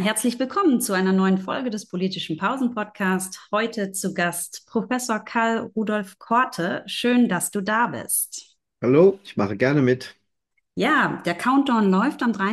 Herzlich willkommen zu einer neuen Folge des Politischen Pausen-Podcast. Heute zu Gast Professor Karl Rudolf Korte. Schön, dass du da bist. Hallo, ich mache gerne mit. Ja, der Countdown läuft am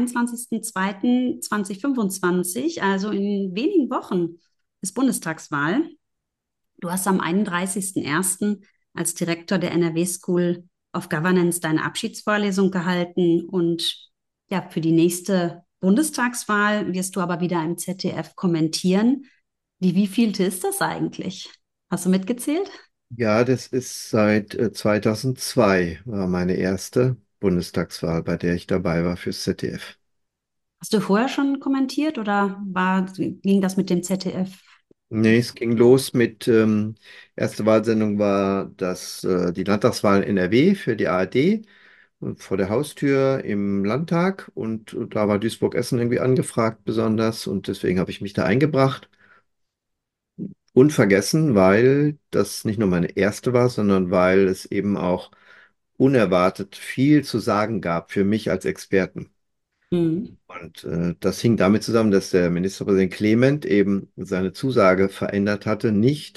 23.02.2025, also in wenigen Wochen ist Bundestagswahl. Du hast am 31.01. als Direktor der NRW School of Governance deine Abschiedsvorlesung gehalten und ja, für die nächste Bundestagswahl wirst du aber wieder im ZDF kommentieren. Die wievielte ist das eigentlich? Hast du mitgezählt? Ja, das ist seit 2002 war meine erste Bundestagswahl, bei der ich dabei war fürs ZDF. Hast du vorher schon kommentiert oder ging das mit dem ZDF? Nee, es ging los mit, erste Wahlsendung war die Landtagswahl in NRW für die ARD vor der Haustür im Landtag und da war Duisburg-Essen irgendwie angefragt besonders und deswegen habe ich mich da eingebracht. Unvergessen, weil das nicht nur meine erste war, sondern weil es eben auch unerwartet viel zu sagen gab für mich als Experten. Hm. Und das hing damit zusammen, dass der Ministerpräsident Clement eben seine Zusage verändert hatte,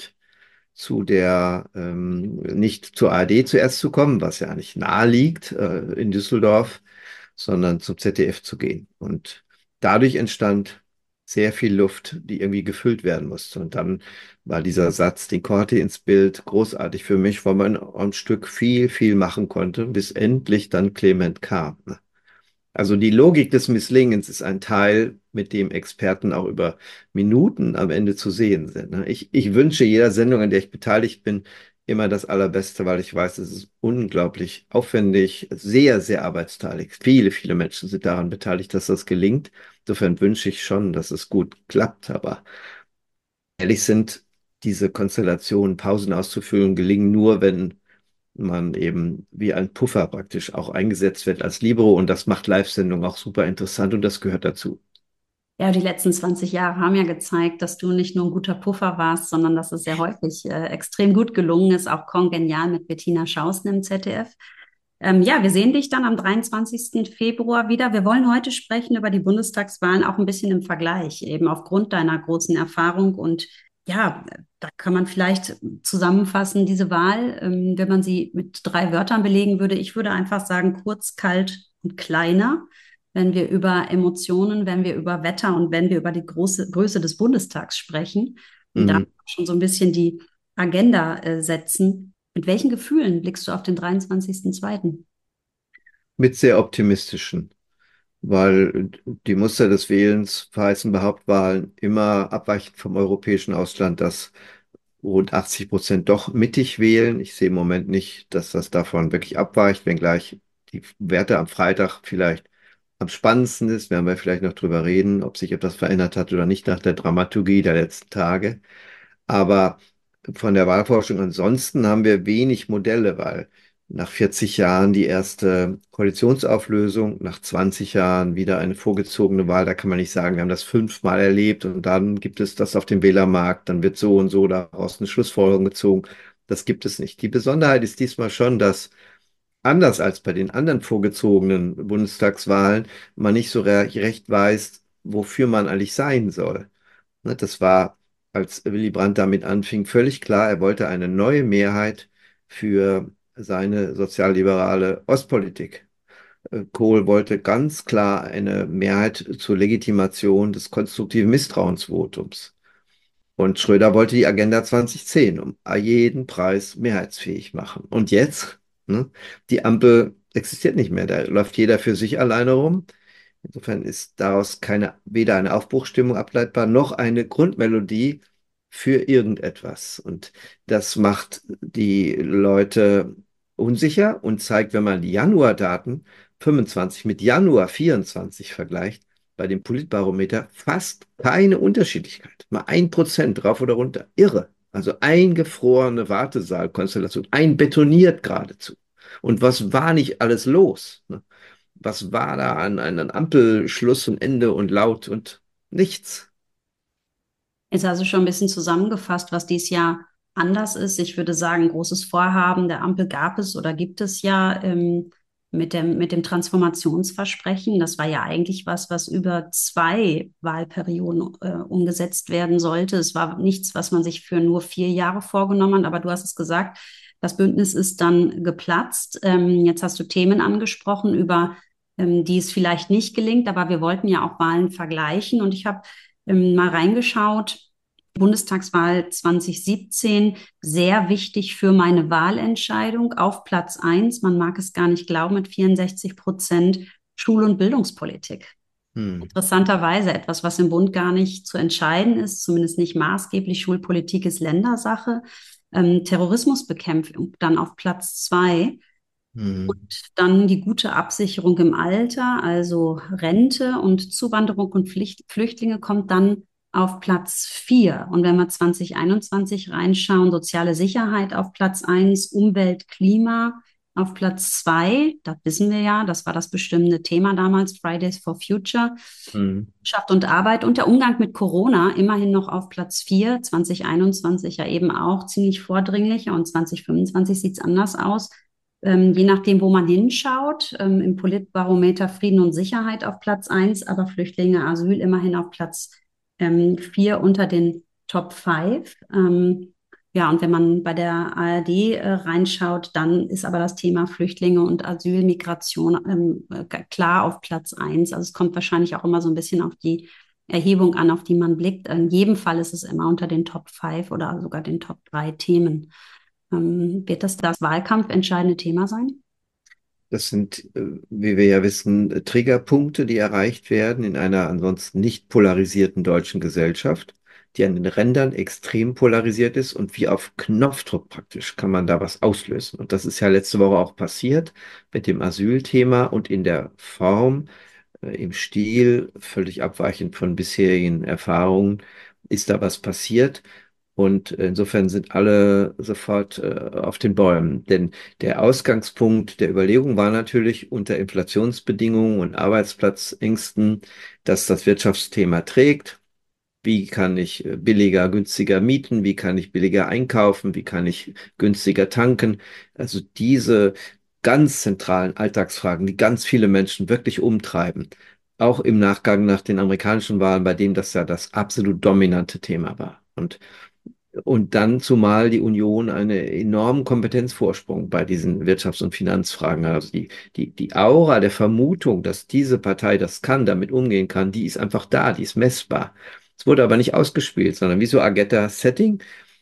nicht zur ARD zuerst zu kommen, was ja eigentlich nahe liegt, in Düsseldorf, sondern zum ZDF zu gehen. Und dadurch entstand sehr viel Luft, die irgendwie gefüllt werden musste. Und dann war dieser Satz, den Corti ins Bild, großartig für mich, weil man am Stück viel, viel machen konnte, bis endlich dann Clement kam. Also die Logik des Misslingens ist ein Teil, mit dem Experten auch über Minuten am Ende zu sehen sind. Ne? Ich wünsche jeder Sendung, an der ich beteiligt bin, immer das Allerbeste, weil ich weiß, es ist unglaublich aufwendig, sehr, sehr arbeitsteilig. Viele, viele Menschen sind daran beteiligt, dass das gelingt. Insofern wünsche ich schon, dass es gut klappt. Aber ehrlich sind diese Konstellationen, Pausen auszufüllen, gelingen nur, wenn man eben wie ein Puffer praktisch auch eingesetzt wird als Libero und das macht Live-Sendungen auch super interessant und das gehört dazu. Ja, die letzten 20 Jahre haben ja gezeigt, dass du nicht nur ein guter Puffer warst, sondern dass es sehr häufig extrem gut gelungen ist, auch kongenial mit Bettina Schausen im ZDF. Ja, wir sehen dich dann am 23. Februar wieder. Wir wollen heute sprechen über die Bundestagswahlen, auch ein bisschen im Vergleich, eben aufgrund deiner großen Erfahrung. Und ja, da kann man vielleicht zusammenfassen, diese Wahl, wenn man sie mit drei Wörtern belegen würde. Ich würde einfach sagen, kurz, kalt und kleiner. Wenn wir über Emotionen, wenn wir über Wetter und wenn wir über die große Größe des Bundestags sprechen und da Mhm. schon so ein bisschen die Agenda setzen. Mit welchen Gefühlen blickst du auf den 23.02.? Mit sehr optimistischen, weil die Muster des Wählens verheißen bei Hauptwahlen immer abweichend vom europäischen Ausland, dass rund 80% doch mittig wählen. Ich sehe im Moment nicht, dass das davon wirklich abweicht, wenngleich die Werte am Freitag vielleicht am spannendsten ist. Werden wir vielleicht noch drüber reden, ob sich etwas verändert hat oder nicht nach der Dramaturgie der letzten Tage. Aber von der Wahlforschung ansonsten haben wir wenig Modelle, weil nach 40 Jahren die erste Koalitionsauflösung, nach 20 Jahren wieder eine vorgezogene Wahl, da kann man nicht sagen, wir haben das fünfmal erlebt und dann gibt es das auf dem Wählermarkt, dann wird so und so daraus eine Schlussfolgerung gezogen. Das gibt es nicht. Die Besonderheit ist diesmal schon, dass anders als bei den anderen vorgezogenen Bundestagswahlen man nicht so recht weiß, wofür man eigentlich sein soll. Ne, das war, als Willy Brandt damit anfing, völlig klar, er wollte eine neue Mehrheit für seine sozialliberale Ostpolitik. Kohl wollte ganz klar eine Mehrheit zur Legitimation des konstruktiven Misstrauensvotums. Und Schröder wollte die Agenda 2010 um jeden Preis mehrheitsfähig machen. Und jetzt, ne, die Ampel existiert nicht mehr. Da läuft jeder für sich alleine rum. Insofern ist daraus weder eine Aufbruchsstimmung ableitbar, noch eine Grundmelodie für irgendetwas. Und das macht die Leute unsicher und zeigt, wenn man die Januardaten 25 mit Januar 24 vergleicht, bei dem Politbarometer fast keine Unterschiedlichkeit. Mal 1% drauf oder runter. Irre. Also eingefrorene Wartesaalkonstellation, einbetoniert geradezu. Und was war nicht alles los? Ne? Was war da an Ampelschluss und Ende und laut und nichts? Jetzt hast du schon ein bisschen zusammengefasst, was dieses Jahr anders ist. Ich würde sagen, großes Vorhaben der Ampel gab es oder gibt es ja. mit dem Transformationsversprechen. Das war ja eigentlich was über 2 Wahlperioden umgesetzt werden sollte. Es war nichts, was man sich für nur 4 Jahre vorgenommen hat. Aber du hast es gesagt, das Bündnis ist dann geplatzt. Jetzt hast du Themen angesprochen, über die es vielleicht nicht gelingt. Aber wir wollten ja auch Wahlen vergleichen. Und ich habe mal reingeschaut. Bundestagswahl 2017, sehr wichtig für meine Wahlentscheidung. Auf Platz 1, man mag es gar nicht glauben, mit 64% Schul- und Bildungspolitik. Hm. Interessanterweise etwas, was im Bund gar nicht zu entscheiden ist, zumindest nicht maßgeblich. Schulpolitik ist Ländersache. Terrorismusbekämpfung dann auf Platz 2. Hm. Und dann die gute Absicherung im Alter, also Rente und Zuwanderung und Flüchtlinge kommt dann auf Platz 4. Und wenn wir 2021 reinschauen, soziale Sicherheit auf Platz 1, Umwelt, Klima auf Platz 2. Da wissen wir ja, das war das bestimmende Thema damals, Fridays for Future. Hm. Wirtschaft und Arbeit und der Umgang mit Corona immerhin noch auf Platz 4, 2021 ja eben auch ziemlich vordringlicher und 2025 sieht es anders aus. Je nachdem, wo man hinschaut, im Politbarometer Frieden und Sicherheit auf Platz 1, aber Flüchtlinge, Asyl immerhin auf Platz 4 unter den Top 5. Ja, und wenn man bei der ARD reinschaut, dann ist aber das Thema Flüchtlinge und Asyl, Migration klar auf Platz 1. Also es kommt wahrscheinlich auch immer so ein bisschen auf die Erhebung an, auf die man blickt. In jedem Fall ist es immer unter den Top 5 oder sogar den Top 3 Themen. Wird das wahlkampfentscheidende Thema sein? Das sind, wie wir ja wissen, Triggerpunkte, die erreicht werden in einer ansonsten nicht polarisierten deutschen Gesellschaft, die an den Rändern extrem polarisiert ist und wie auf Knopfdruck praktisch kann man da was auslösen. Und das ist ja letzte Woche auch passiert mit dem Asylthema und in der Form, im Stil, völlig abweichend von bisherigen Erfahrungen, ist da was passiert. Und insofern sind alle sofort auf den Bäumen. Denn der Ausgangspunkt der Überlegung war natürlich unter Inflationsbedingungen und Arbeitsplatzängsten, dass das Wirtschaftsthema trägt. Wie kann ich billiger, günstiger mieten? Wie kann ich billiger einkaufen? Wie kann ich günstiger tanken? Also diese ganz zentralen Alltagsfragen, die ganz viele Menschen wirklich umtreiben. Auch im Nachgang nach den amerikanischen Wahlen, bei denen das ja das absolut dominante Thema war. Und dann zumal die Union einen enormen Kompetenzvorsprung bei diesen Wirtschafts- und Finanzfragen hat. Also die Aura der Vermutung, dass diese Partei das kann, damit umgehen kann, die ist einfach da, die ist messbar. Es wurde aber nicht ausgespielt, sondern wie so Agenda-Setting,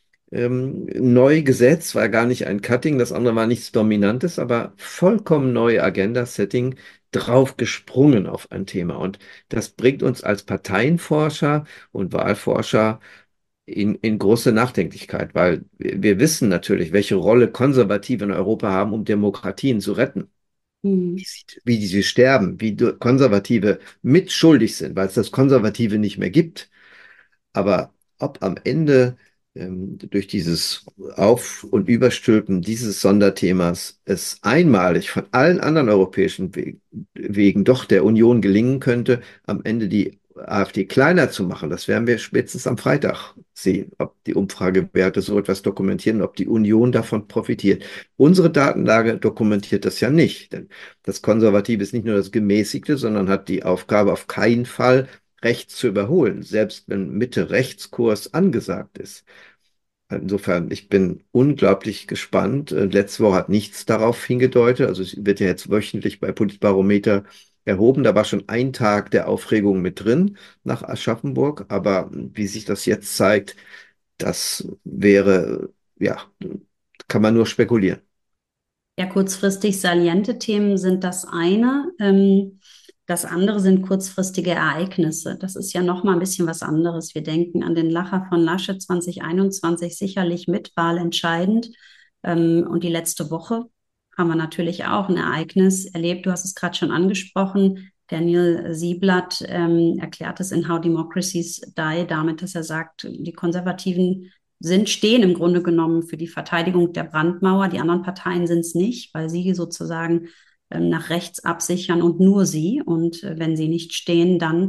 neu gesetzt, war gar nicht ein Cutting, das andere war nichts Dominantes, aber vollkommen neue Agenda-Setting draufgesprungen auf ein Thema. Und das bringt uns als Parteienforscher und Wahlforscher in große Nachdenklichkeit, weil wir wissen natürlich, welche Rolle Konservative in Europa haben, um Demokratien zu retten. Hm. Wie die sie sterben, wie Konservative mitschuldig sind, weil es das Konservative nicht mehr gibt. Aber ob am Ende durch dieses Auf- und Überstülpen dieses Sonderthemas es einmalig von allen anderen europäischen Wegen doch der Union gelingen könnte, am Ende die AfD kleiner zu machen, das werden wir spätestens am Freitag sehen, ob die Umfragewerte so etwas dokumentieren, ob die Union davon profitiert. Unsere Datenlage dokumentiert das ja nicht, denn das Konservative ist nicht nur das Gemäßigte, sondern hat die Aufgabe, auf keinen Fall rechts zu überholen, selbst wenn Mitte-Rechts-Kurs angesagt ist. Insofern, ich bin unglaublich gespannt. Letzte Woche hat nichts darauf hingedeutet. Also es wird ja jetzt wöchentlich bei Politbarometer erhoben. Da war schon ein Tag der Aufregung mit drin nach Aschaffenburg. Aber wie sich das jetzt zeigt, das wäre, ja, kann man nur spekulieren. Ja, kurzfristig saliente Themen sind das eine. Das andere sind kurzfristige Ereignisse. Das ist ja noch mal ein bisschen was anderes. Wir denken an den Lacher von Laschet 2021 sicherlich mit wahlentscheidend. Und die letzte Woche haben wir natürlich auch ein Ereignis erlebt. Du hast es gerade schon angesprochen. Daniel Sieblatt erklärt es in How Democracies Die damit, dass er sagt, die Konservativen stehen im Grunde genommen für die Verteidigung der Brandmauer. Die anderen Parteien sind es nicht, weil sie sozusagen nach rechts absichern und nur sie. Und wenn sie nicht stehen, dann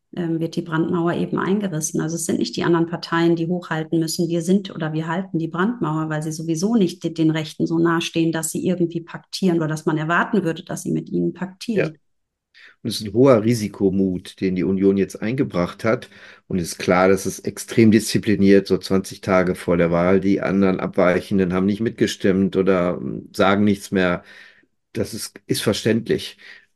wird die Brandmauer eben eingerissen. Also es sind nicht die anderen Parteien, die hochhalten müssen. Wir sind oder wir halten die Brandmauer, weil sie sowieso nicht den Rechten so nahestehen, dass sie irgendwie paktieren oder dass man erwarten würde, dass sie mit ihnen Ja. paktieren. Und es ist ein hoher Risikomut, den die Union jetzt eingebracht hat. Und es ist klar, dass es extrem diszipliniert, so 20 Tage vor der Wahl. Die anderen Abweichenden haben nicht mitgestimmt oder sagen nichts mehr. Ist verständlich.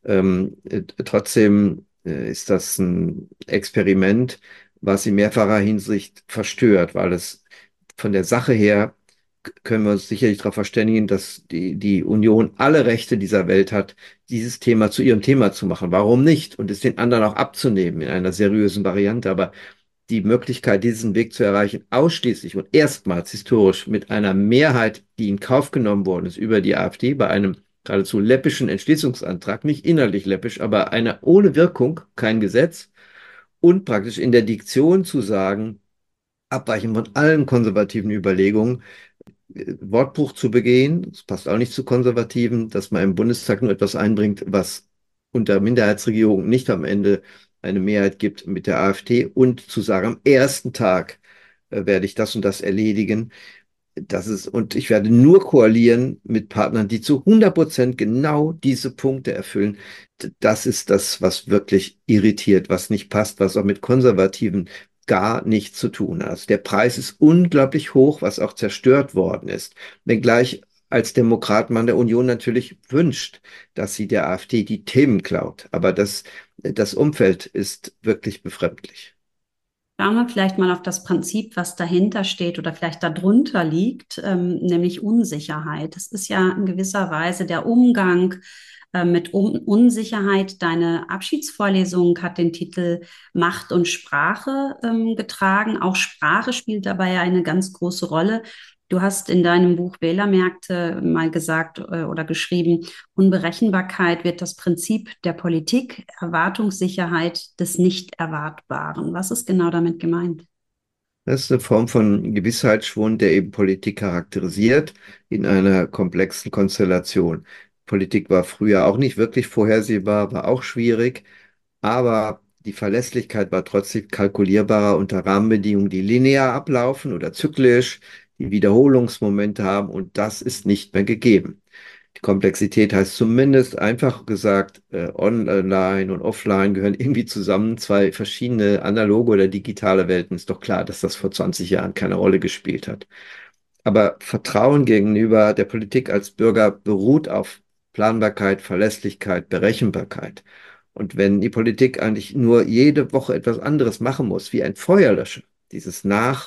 Trotzdem ist das ein Experiment, was in mehrfacher Hinsicht verstört, weil es von der Sache her können wir uns sicherlich darauf verständigen, dass die Union alle Rechte dieser Welt hat, dieses Thema zu ihrem Thema zu machen. Warum nicht? Und es den anderen auch abzunehmen in einer seriösen Variante. Aber die Möglichkeit, diesen Weg zu erreichen, ausschließlich und erstmals historisch mit einer Mehrheit, die in Kauf genommen worden ist über die AfD, bei einem geradezu läppischen Entschließungsantrag, nicht innerlich läppisch, aber einer ohne Wirkung, kein Gesetz, und praktisch in der Diktion zu sagen, abweichen von allen konservativen Überlegungen, Wortbruch zu begehen. Das passt auch nicht zu Konservativen, dass man im Bundestag nur etwas einbringt, was unter Minderheitsregierung nicht am Ende eine Mehrheit gibt mit der AfD und zu sagen, am ersten Tag werde ich das und das erledigen. Und ich werde nur koalieren mit Partnern, die zu 100% genau diese Punkte erfüllen. Das ist das, was wirklich irritiert, was nicht passt, was auch mit Konservativen gar nichts zu tun hat. Also der Preis ist unglaublich hoch, was auch zerstört worden ist. Wenngleich als Demokrat man der Union natürlich wünscht, dass sie der AfD die Themen klaut. Aber das Umfeld ist wirklich befremdlich. Schauen wir vielleicht mal auf das Prinzip, was dahinter steht oder vielleicht darunter liegt, nämlich Unsicherheit. Das ist ja in gewisser Weise der Umgang mit Unsicherheit. Deine Abschiedsvorlesung hat den Titel Macht und Sprache getragen. Auch Sprache spielt dabei ja eine ganz große Rolle. Du hast in deinem Buch Wählermärkte mal gesagt oder geschrieben, Unberechenbarkeit wird das Prinzip der Politik, Erwartungssicherheit des Nicht-Erwartbaren. Was ist genau damit gemeint? Das ist eine Form von Gewissheitsschwund, der eben Politik charakterisiert in einer komplexen Konstellation. Politik war früher auch nicht wirklich vorhersehbar, war auch schwierig, aber die Verlässlichkeit war trotzdem kalkulierbarer unter Rahmenbedingungen, die linear ablaufen oder zyklisch, die Wiederholungsmomente haben und das ist nicht mehr gegeben. Die Komplexität heißt zumindest einfach gesagt, online und offline gehören irgendwie zusammen. Zwei verschiedene analoge oder digitale Welten. Ist doch klar, dass das vor 20 Jahren keine Rolle gespielt hat. Aber Vertrauen gegenüber der Politik als Bürger beruht auf Planbarkeit, Verlässlichkeit, Berechenbarkeit. Und wenn die Politik eigentlich nur jede Woche etwas anderes machen muss, wie ein Feuerlöscher, dieses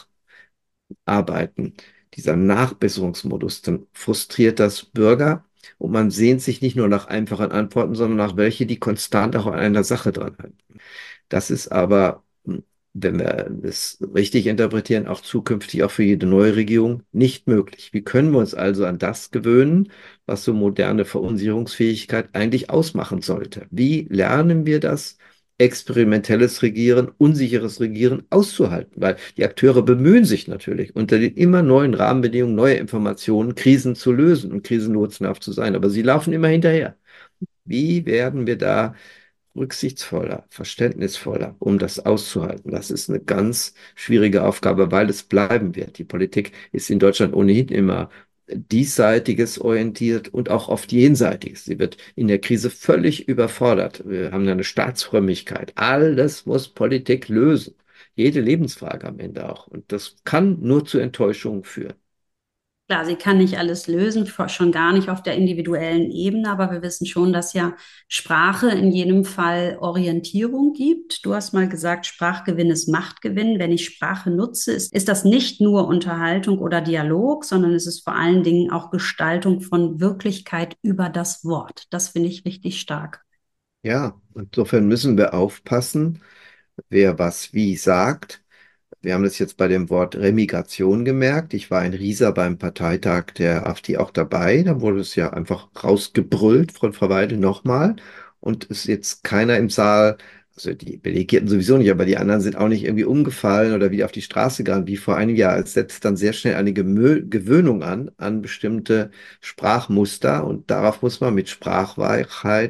Nacharbeiten, dieser Nachbesserungsmodus, dann frustriert das Bürger und man sehnt sich nicht nur nach einfachen Antworten, sondern nach welche, die konstant auch an einer Sache dranhalten. Das ist aber, wenn wir es richtig interpretieren, auch zukünftig auch für jede neue Regierung nicht möglich. Wie können wir uns also an das gewöhnen, was so moderne Verunsicherungsfähigkeit eigentlich ausmachen sollte? Wie lernen wir das? Experimentelles Regieren, unsicheres Regieren auszuhalten, weil die Akteure bemühen sich natürlich, unter den immer neuen Rahmenbedingungen, neue Informationen, Krisen zu lösen und krisenlotsenhaft zu sein. Aber sie laufen immer hinterher. Wie werden wir da rücksichtsvoller, verständnisvoller, um das auszuhalten? Das ist eine ganz schwierige Aufgabe, weil es bleiben wird. Die Politik ist in Deutschland ohnehin immer diesseitiges orientiert und auch oft jenseitiges. Sie wird in der Krise völlig überfordert. Wir haben eine Staatsfrömmigkeit. Alles muss Politik lösen. Jede Lebensfrage am Ende auch. Und das kann nur zu Enttäuschungen führen. Klar, sie kann nicht alles lösen, schon gar nicht auf der individuellen Ebene, aber wir wissen schon, dass ja Sprache in jedem Fall Orientierung gibt. Du hast mal gesagt, Sprachgewinn ist Machtgewinn. Wenn ich Sprache nutze, ist das nicht nur Unterhaltung oder Dialog, sondern es ist vor allen Dingen auch Gestaltung von Wirklichkeit über das Wort. Das finde ich richtig stark. Ja, insofern müssen wir aufpassen, wer was wie sagt. Wir haben das jetzt bei dem Wort Remigration gemerkt. Ich war in Riesa beim Parteitag der AfD auch dabei. Da wurde es ja einfach rausgebrüllt von Frau Weidel nochmal. Und es ist jetzt keiner im Saal, also die Delegierten sowieso nicht, aber die anderen sind auch nicht irgendwie umgefallen oder wieder auf die Straße gegangen, wie vor einem Jahr. Es setzt dann sehr schnell eine Gewöhnung an bestimmte Sprachmuster. Und darauf muss man mit Sprachweichheit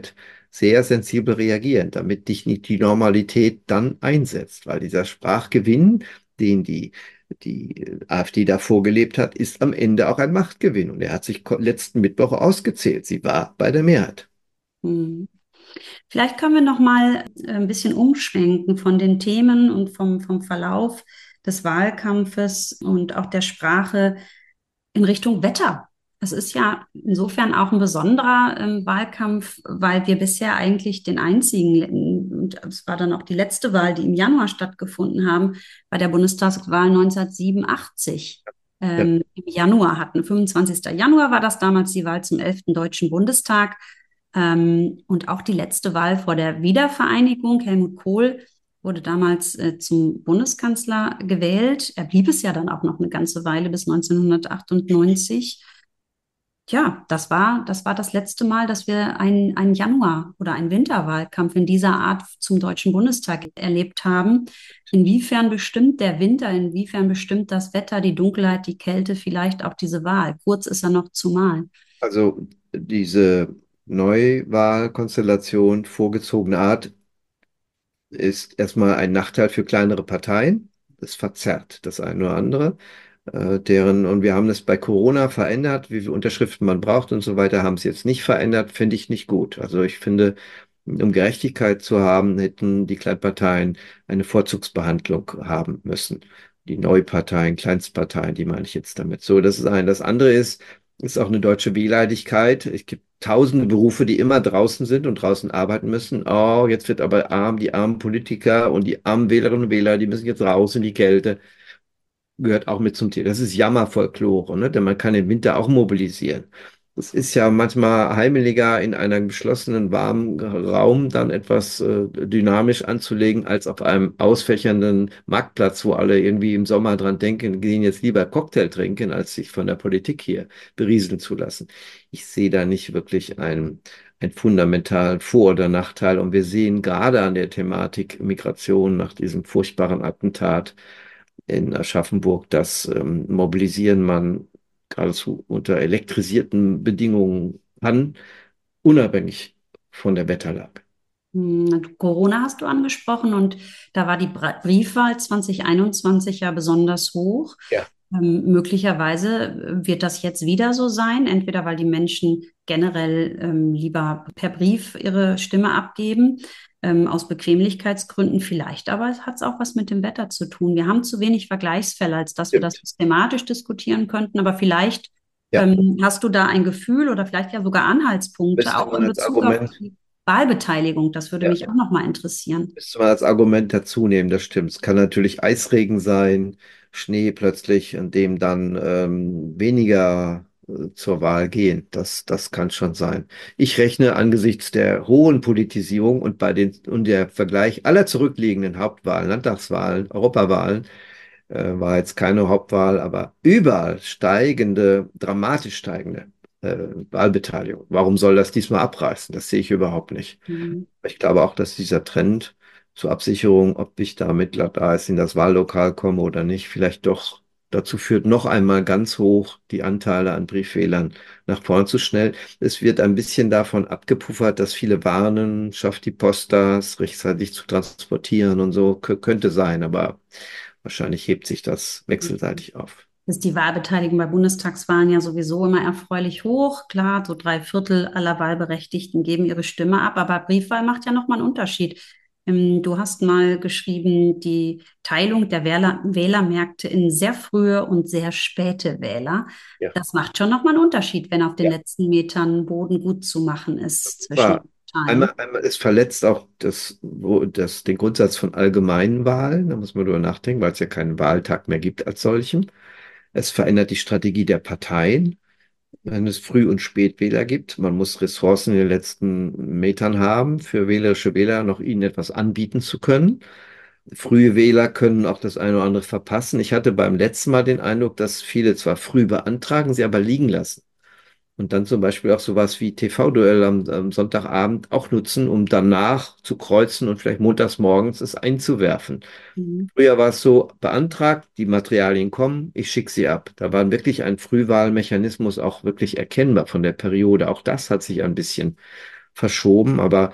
sehr sensibel reagieren, damit dich nicht die Normalität dann einsetzt, weil dieser Sprachgewinn, den die AfD da vorgelebt hat, ist am Ende auch ein Machtgewinn. Und er hat sich letzten Mittwoch ausgezählt. Sie war bei der Mehrheit. Hm. Vielleicht können wir noch mal ein bisschen umschwenken von den Themen und vom Verlauf des Wahlkampfes und auch der Sprache in Richtung Wetter. Es ist ja insofern auch ein besonderer Wahlkampf, weil wir bisher eigentlich den einzigen, und es war dann auch die letzte Wahl, die im Januar stattgefunden haben, bei der Bundestagswahl 1987 Ja. im Januar hatten. 25. Januar war das damals die Wahl zum 11. Deutschen Bundestag. Und auch die letzte Wahl vor der Wiedervereinigung. Helmut Kohl wurde damals zum Bundeskanzler gewählt. Er blieb es ja dann auch noch eine ganze Weile bis 1998. Ja, das war das letzte Mal, dass wir einen Januar- oder einen Winterwahlkampf in dieser Art zum Deutschen Bundestag erlebt haben. Inwiefern bestimmt der Winter, inwiefern bestimmt das Wetter, die Dunkelheit, die Kälte, vielleicht auch diese Wahl? Kurz ist er noch zumal. Also diese Neuwahlkonstellation vorgezogene Art ist erstmal ein Nachteil für kleinere Parteien. Es verzerrt das eine oder andere. Und wir haben das bei Corona verändert, wie viele Unterschriften man braucht und so weiter, haben es jetzt nicht verändert, finde ich nicht gut. Also ich finde, um Gerechtigkeit zu haben, hätten die Kleinparteien eine Vorzugsbehandlung haben müssen. Die Neuparteien, Kleinstparteien, die meine ich jetzt damit. So, das ist ein. Das andere ist auch eine deutsche Wehleidigkeit. Es gibt tausende Berufe, die immer draußen sind und draußen arbeiten müssen. Oh, jetzt wird aber arm, die armen Politiker und die armen Wählerinnen und Wähler, die müssen jetzt raus in die Kälte, gehört auch mit zum Thema. Das ist Jammerfolklore, ne? Denn man kann den Winter auch mobilisieren. Es ist ja manchmal heimeliger, in einem geschlossenen, warmen Raum dann etwas dynamisch anzulegen, als auf einem ausfächernden Marktplatz, wo alle irgendwie im Sommer dran denken, gehen jetzt lieber Cocktail trinken, als sich von der Politik hier berieseln zu lassen. Ich sehe da nicht wirklich einen fundamentalen Vor- oder Nachteil. Und wir sehen gerade an der Thematik Migration nach diesem furchtbaren Attentat in Aschaffenburg, das Mobilisieren man geradezu unter elektrisierten Bedingungen kann, unabhängig von der Wetterlage. Corona hast du angesprochen und da war die Briefwahl 2021 ja besonders hoch. Ja. Möglicherweise wird das jetzt wieder so sein, entweder weil die Menschen generell lieber per Brief ihre Stimme abgeben, aus Bequemlichkeitsgründen vielleicht, aber es hat auch was mit dem Wetter zu tun. Wir haben zu wenig Vergleichsfälle, als dass wir das Stimmt. systematisch diskutieren könnten, aber vielleicht Ja, hast du da ein Gefühl oder vielleicht ja sogar Anhaltspunkte, müsste auch man in als Bezug auf Argument, die Wahlbeteiligung. Das würde ja, mich auch noch mal interessieren. müsste man als Argument dazu nehmen, das stimmt. Es kann natürlich Eisregen sein, Schnee plötzlich, an dem dann weniger zur Wahl gehen. Das kann schon sein. Ich rechne angesichts der hohen Politisierung und der Vergleich aller zurückliegenden Hauptwahlen, Landtagswahlen, Europawahlen, war jetzt keine Hauptwahl, aber überall steigende, dramatisch steigende Wahlbeteiligung. Warum soll das diesmal abreißen? Das sehe ich überhaupt nicht. Mhm. Ich glaube auch, dass dieser Trend zur Absicherung, ob ich da mit Glatteis in das Wahllokal komme oder nicht, vielleicht doch dazu führt, noch einmal ganz hoch die Anteile an Briefwählern nach vorne zu schnell. Es wird ein bisschen davon abgepuffert, dass viele warnen, schafft die Post das rechtzeitig zu transportieren und so. Könnte sein, aber wahrscheinlich hebt sich das wechselseitig auf. Ist die Wahlbeteiligung bei Bundestagswahlen ja sowieso immer erfreulich hoch. Klar, so 3/4 aller Wahlberechtigten geben ihre Stimme ab, aber Briefwahl macht ja nochmal einen Unterschied. Du hast mal geschrieben, die Teilung der Wählermärkte in sehr frühe und sehr späte Wähler. Ja. Das macht schon nochmal einen Unterschied, wenn auf den Ja. letzten Metern Boden gut zu machen ist zwischen War den Parteien. einmal ist verletzt auch den Grundsatz von allgemeinen Wahlen. Da muss man drüber nachdenken, weil es ja keinen Wahltag mehr gibt als solchen. Es verändert die Strategie der Parteien, wenn es Früh- und Spätwähler gibt. Man muss Ressourcen in den letzten Metern haben, für wählerische Wähler noch ihnen etwas anbieten zu können. Frühe Wähler können auch das eine oder andere verpassen. Ich hatte beim letzten Mal den Eindruck, dass viele zwar früh beantragen, sie aber liegen lassen. Und dann zum Beispiel auch sowas wie TV-Duell am Sonntagabend auch nutzen, um danach zu kreuzen und vielleicht montags morgens es einzuwerfen. Mhm. Früher war es so, beantragt, die Materialien kommen, ich schicke sie ab. Da war wirklich ein Frühwahlmechanismus auch wirklich erkennbar von der Periode. Auch das hat sich ein bisschen verschoben, aber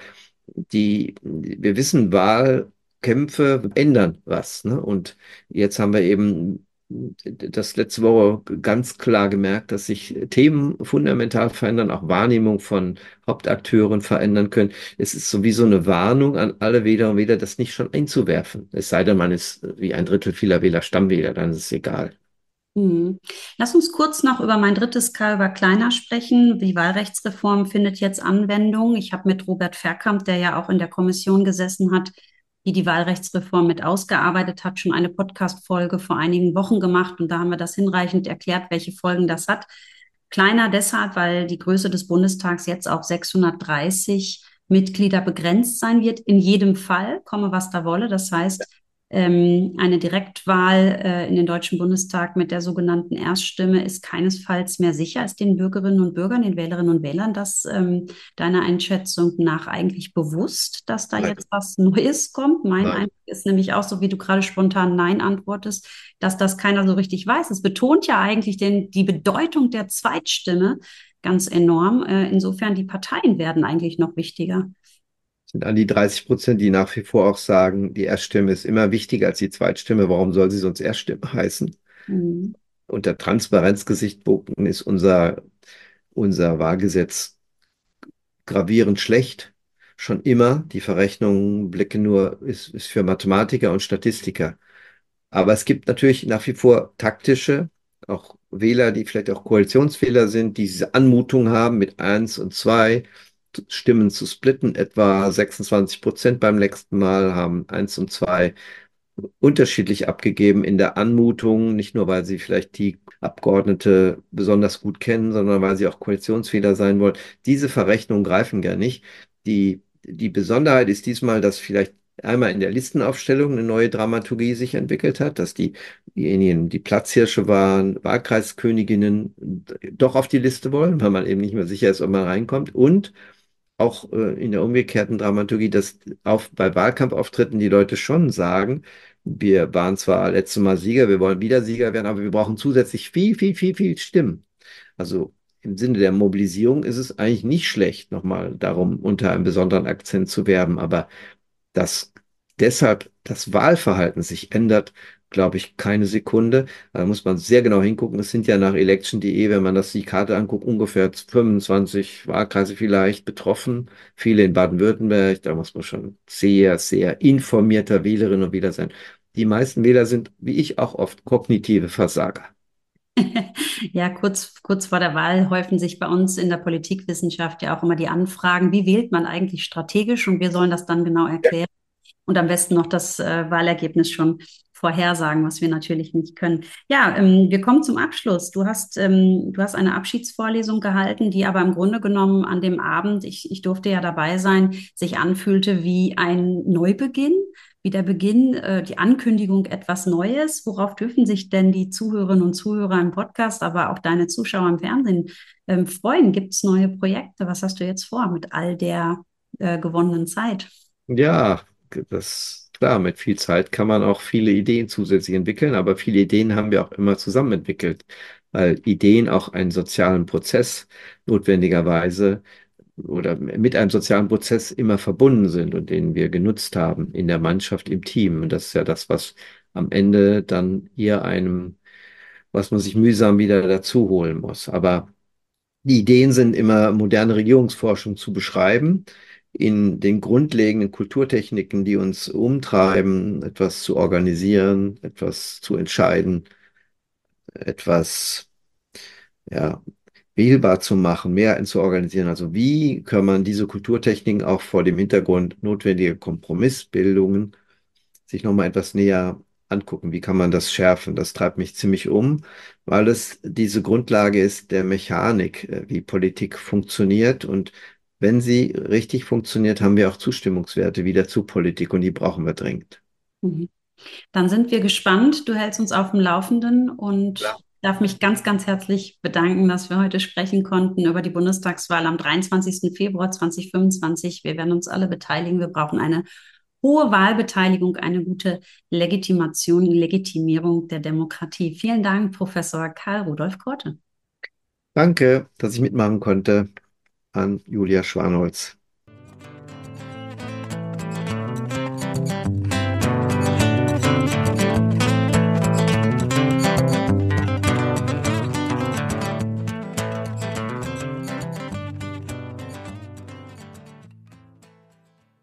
wir wissen, Wahlkämpfe ändern was, ne? Und jetzt haben wir eben das letzte Woche ganz klar gemerkt, dass sich Themen fundamental verändern, auch Wahrnehmung von Hauptakteuren verändern können. Es ist sowieso eine Warnung an alle Wähler und Wähler, das nicht schon einzuwerfen. Es sei denn, man ist wie ein Drittel vieler Wähler Stammwähler, dann ist es egal. Mhm. Lass uns kurz noch über mein drittes K über Kleiner sprechen. Die Wahlrechtsreform findet jetzt Anwendung. Ich habe mit Robert Verkamp, der ja auch in der Kommission gesessen hat, die die Wahlrechtsreform mit ausgearbeitet hat, schon eine Podcast-Folge vor einigen Wochen gemacht. Und da haben wir das hinreichend erklärt, welche Folgen das hat. Kleiner deshalb, weil die Größe des Bundestags jetzt auf 630 Mitglieder begrenzt sein wird, in jedem Fall, komme was da wolle. Das heißt, eine Direktwahl in den Deutschen Bundestag mit der sogenannten Erststimme ist keinesfalls mehr sicher. Ist den Bürgerinnen und Bürgern, den Wählerinnen und Wählern das deiner Einschätzung nach eigentlich bewusst, dass da Nein, jetzt was Neues kommt? Mein nein. Eindruck ist nämlich auch so, wie du gerade spontan Nein antwortest, dass das keiner so richtig weiß. Es betont ja eigentlich die Bedeutung der Zweitstimme ganz enorm. Insofern, die Parteien werden eigentlich noch wichtiger. Sind an die 30%, die nach wie vor auch sagen, die Erststimme ist immer wichtiger als die Zweitstimme. Warum soll sie sonst Erststimme heißen? Mhm. Unter Transparenzgesichtspunkten ist unser Wahlgesetz gravierend schlecht. Schon immer. Die Verrechnung blicke nur, ist für Mathematiker und Statistiker. Aber es gibt natürlich nach wie vor taktische, auch Wähler, die vielleicht auch Koalitionswähler sind, die diese Anmutung haben, mit eins und 2 Stimmen zu splitten. Etwa 26% beim letzten Mal haben eins und 2 unterschiedlich abgegeben in der Anmutung, nicht nur, weil sie vielleicht die Abgeordnete besonders gut kennen, sondern weil sie auch Koalitionsfehler sein wollen. Diese Verrechnungen greifen gar nicht. Die Besonderheit ist diesmal, dass vielleicht einmal in der Listenaufstellung eine neue Dramaturgie sich entwickelt hat, dass diejenigen, die Platzhirsche waren, Wahlkreisköniginnen, doch auf die Liste wollen, weil man eben nicht mehr sicher ist, ob man reinkommt. Und auch in der umgekehrten Dramaturgie, dass bei Wahlkampfauftritten die Leute schon sagen, wir waren zwar letztes Mal Sieger, wir wollen wieder Sieger werden, aber wir brauchen zusätzlich viel, viel, viel, viel Stimmen. Also im Sinne der Mobilisierung ist es eigentlich nicht schlecht, nochmal darum unter einem besonderen Akzent zu werben, aber dass deshalb das Wahlverhalten sich ändert, glaube ich, keine Sekunde. Da muss man sehr genau hingucken. Es sind ja nach election.de, wenn man das die Karte anguckt, ungefähr 25 Wahlkreise vielleicht betroffen. Viele in Baden-Württemberg. Da muss man schon sehr, sehr informierter Wählerinnen und Wähler sein. Die meisten Wähler sind, wie ich auch oft, kognitive Versager. Ja, kurz vor der Wahl häufen sich bei uns in der Politikwissenschaft ja auch immer die Anfragen, wie wählt man eigentlich strategisch? Und wir sollen das dann genau erklären und am besten noch das Wahlergebnis schon vorhersagen, was wir natürlich nicht können. Ja, wir kommen zum Abschluss. Du hast eine Abschiedsvorlesung gehalten, die aber im Grunde genommen an dem Abend, ich durfte ja dabei sein, sich anfühlte wie ein Neubeginn, wie der Beginn, die Ankündigung etwas Neues. Worauf dürfen sich denn die Zuhörerinnen und Zuhörer im Podcast, aber auch deine Zuschauer im Fernsehen freuen? Gibt es neue Projekte? Was hast du jetzt vor mit all der gewonnenen Zeit? Ja, das klar, mit viel Zeit kann man auch viele Ideen zusätzlich entwickeln, aber viele Ideen haben wir auch immer zusammen entwickelt, weil Ideen auch einen sozialen Prozess notwendigerweise oder mit einem sozialen Prozess immer verbunden sind und den wir genutzt haben in der Mannschaft, im Team. Und das ist ja das, was am Ende dann hier was man sich mühsam wieder dazu holen muss. Aber die Ideen sind immer moderne Regierungsforschung zu beschreiben, in den grundlegenden Kulturtechniken, die uns umtreiben, etwas zu organisieren, etwas zu entscheiden, etwas, ja, wählbar zu machen, Mehrheiten zu organisieren. Also wie kann man diese Kulturtechniken auch vor dem Hintergrund notwendiger Kompromissbildungen sich nochmal etwas näher angucken? Wie kann man das schärfen? Das treibt mich ziemlich um, weil es diese Grundlage ist der Mechanik, wie Politik funktioniert. Und wenn sie richtig funktioniert, haben wir auch Zustimmungswerte wieder zu Politik und die brauchen wir dringend. Mhm. Dann sind wir gespannt. Du hältst uns auf dem Laufenden Ja. und darf mich ganz, ganz herzlich bedanken, dass wir heute sprechen konnten über die Bundestagswahl am 23. Februar 2025. Wir werden uns alle beteiligen. Wir brauchen eine hohe Wahlbeteiligung, eine gute Legitimierung der Demokratie. Vielen Dank, Professor Karl Rudolf Korte. Danke, dass ich mitmachen konnte an Julia Schwanholz.